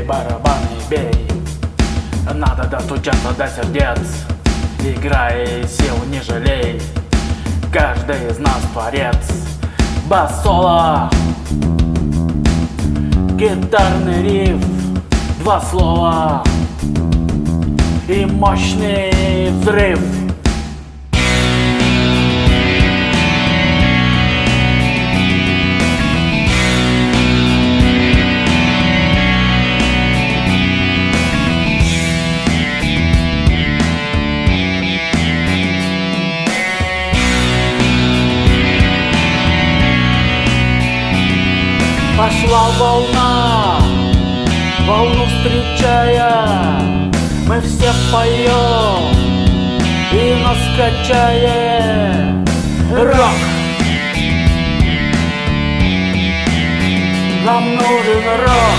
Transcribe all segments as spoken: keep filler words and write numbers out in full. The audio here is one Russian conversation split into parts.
барабаны бей. Надо достучаться до сердец. Играй, сил не жалей. Каждый из нас творец. Бас-соло, гитарный риф, два слова и мощный взрыв. Пошла волна, волну встречая, мы все поем и нас качает рок. Нам нужен рок.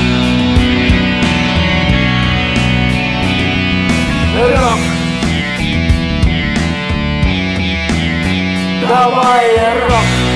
Рок. Давай рок.